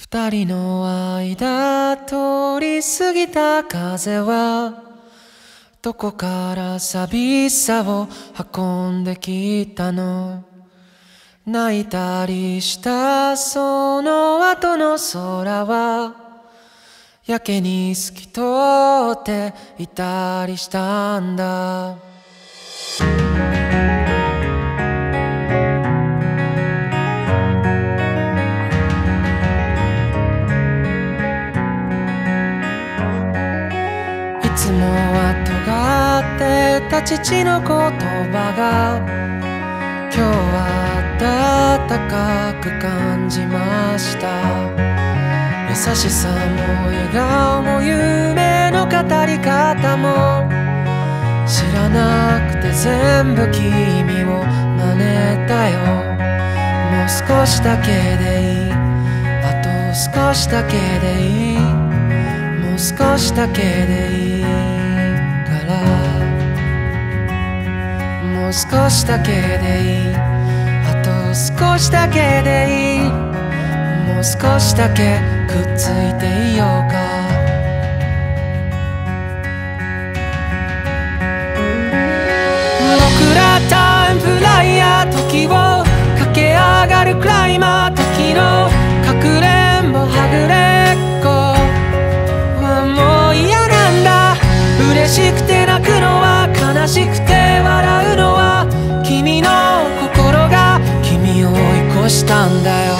二人の間通り過ぎた風はどこから寂しさを運んできたの。泣いたりしたその後の空はやけに透き通っていたりしたんだ。いつもは尖ってた父の言葉が今日は温かく感じました。優しさも笑顔も夢の語り方も知らなくて全部君を真似たよ。もう少しだけでいい、あと少しだけでいい、もう少しだけでいいからもう少しだけでいい、あと少しだけでいい、もう少しだけくっついていようか。僕らタイムフライヤー、時を駆け上がるクライマー、時のかくれんぼはぐれっこはもう嫌なんだ。嬉しくて泣くのは悲しくて笑うのは君の心が君を追い越したんだよ。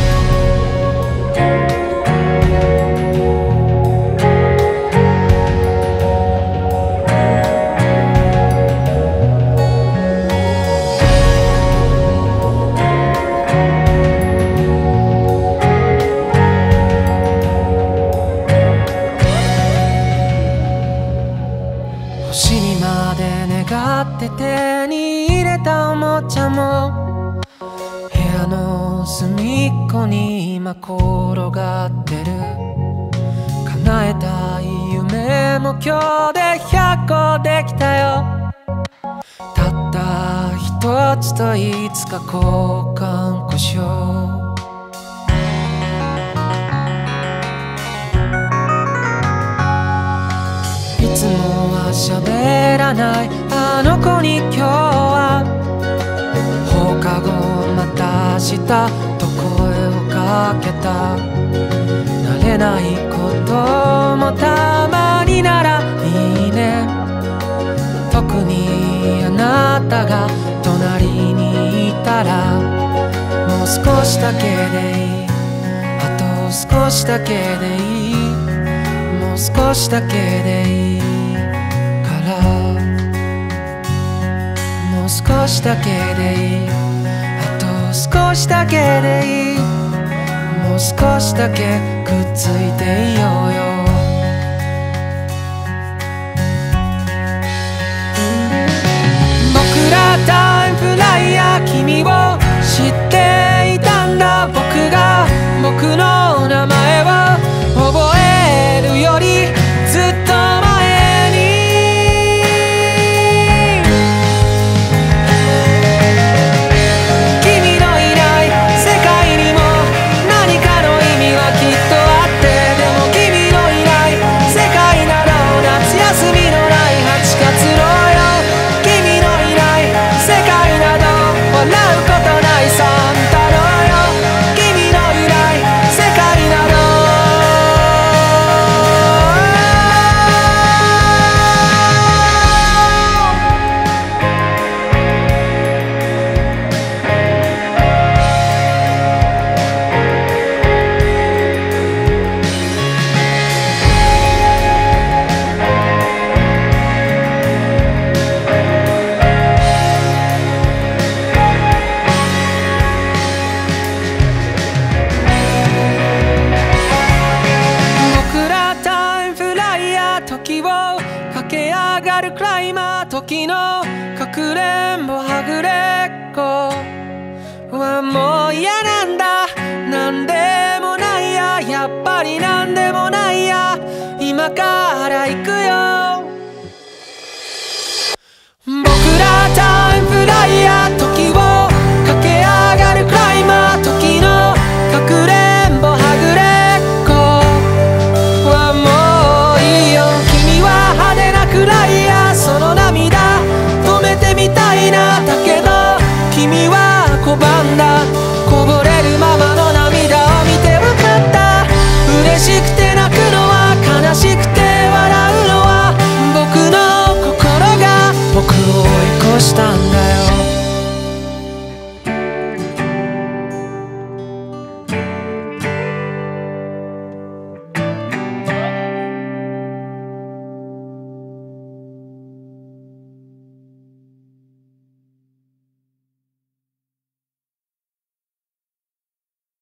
星にまで願って手に入れたおもちゃも部屋の隅っこに今転がってる。叶えたい夢も今日で100個できたよ。たった一つといつか交換こしよう。いつもは喋らないあの子に今日は放課後また明日と声をかけた。慣れないこともたまにならいいね。特にあなたが隣にいたらもう少しだけでいい、あと少しだけでいい、もう少しだけでいいからもう少しだけでいい、あと少しだけでいい、もう少しだけくっついていようよ。僕らタイムフライヤー、君を知っていたんだ。僕が僕の名前を覚えるよりずっと前に君のいない世界にも何かの意味はきっとあって、でも君のいない世界なら夏休みのない8月のよ。君のいない世界など笑うことないサンタのよ。君のいない世界など僕らタイムフライヤー、時を駆け上がるクライマー、時のかくれんぼはぐれっこはもう嫌なんだ。なんでもないや、やっぱりなんでもないや。今から行く